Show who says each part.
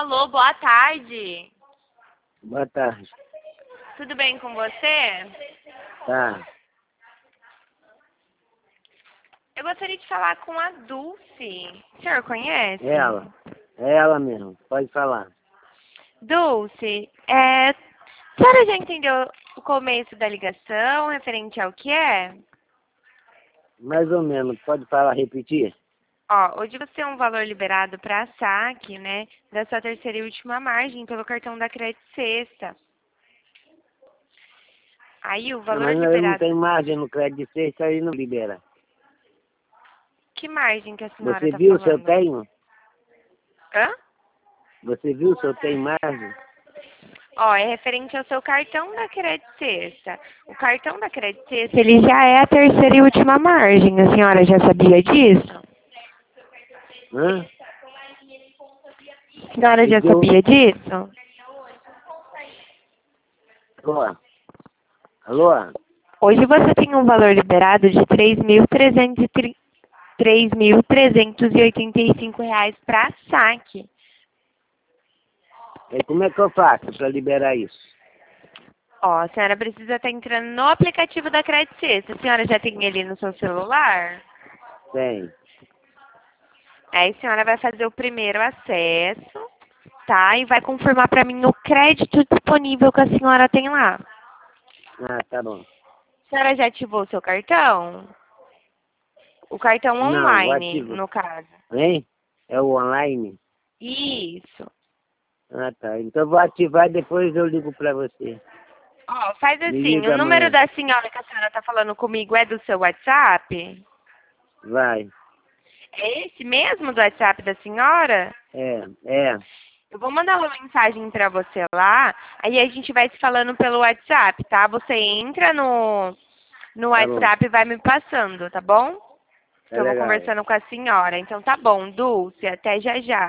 Speaker 1: Alô, boa tarde.
Speaker 2: Boa tarde.
Speaker 1: Tudo bem com você?
Speaker 2: Tá.
Speaker 1: Eu gostaria de falar com a Dulce. O senhor conhece?
Speaker 2: Ela. É ela mesmo. Pode falar.
Speaker 1: Dulce, a senhora já entendeu o começo da ligação referente ao que é?
Speaker 2: Mais ou menos. Pode falar, repetir?
Speaker 1: Ó, hoje você tem um valor liberado para saque, né, da sua terceira e última margem pelo cartão da Crédito Sexta. Aí o
Speaker 2: Não,
Speaker 1: valor
Speaker 2: mas eu não
Speaker 1: liberado...
Speaker 2: tenho margem no crédito de sexta aí não libera.
Speaker 1: Que margem que a senhora
Speaker 2: Você
Speaker 1: está
Speaker 2: viu se eu
Speaker 1: falando?
Speaker 2: tenho?
Speaker 1: Hã?
Speaker 2: Você viu se eu tenho margem?
Speaker 1: Ó, é referente ao seu cartão da Crédito Sexta. O cartão da Crédito Sexta, ele já é a terceira e última margem. A senhora já sabia disso?
Speaker 2: Hã?
Speaker 1: A senhora já
Speaker 2: Deu...
Speaker 1: sabia disso?
Speaker 2: Alô? Alô?
Speaker 1: Hoje você tem um valor liberado de R$ 3.385 para saque.
Speaker 2: E como é que eu faço para liberar isso?
Speaker 1: Ó, a senhora precisa estar entrando no aplicativo da Crédito Sexta. A senhora já tem ele no seu celular?
Speaker 2: Tem.
Speaker 1: Aí a senhora vai fazer o primeiro acesso, tá? E vai confirmar para mim o crédito disponível que a senhora tem lá.
Speaker 2: Ah, tá bom.
Speaker 1: A senhora já ativou o seu cartão? O cartão
Speaker 2: Não, vou
Speaker 1: online,
Speaker 2: ativar.
Speaker 1: no caso.
Speaker 2: Hein? É o online?
Speaker 1: Isso.
Speaker 2: Ah, tá. Então eu vou ativar e depois eu ligo para você.
Speaker 1: Ó, faz
Speaker 2: Me
Speaker 1: assim, o
Speaker 2: liga
Speaker 1: número
Speaker 2: amanhã.
Speaker 1: da senhora que a senhora tá falando comigo é do seu WhatsApp?
Speaker 2: Vai.
Speaker 1: É esse mesmo do WhatsApp da senhora?
Speaker 2: É.
Speaker 1: Eu vou mandar uma mensagem pra você lá, aí a gente vai se falando pelo WhatsApp, tá? Você entra no
Speaker 2: Tá bom.
Speaker 1: WhatsApp e vai me passando, tá bom?
Speaker 2: Tá
Speaker 1: Que eu vou
Speaker 2: legal.
Speaker 1: conversando com a senhora. Então tá bom, Dulce, até já já.